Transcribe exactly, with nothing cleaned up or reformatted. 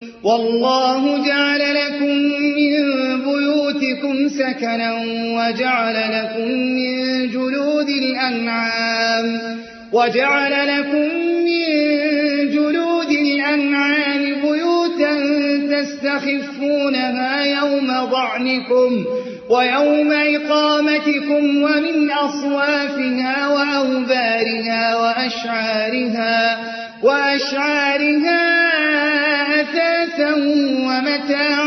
والله جعل لكم من بيوتكم سكنا وجعل لكم من جلود الأنعام وجعل لكم من جلود الأنعام بيوتا تستخفونها يوم ضعنكم ويوم إقامتكم ومن أصوافها وأوبارها وأشعارها وأشعارها أثاثا ومتاعا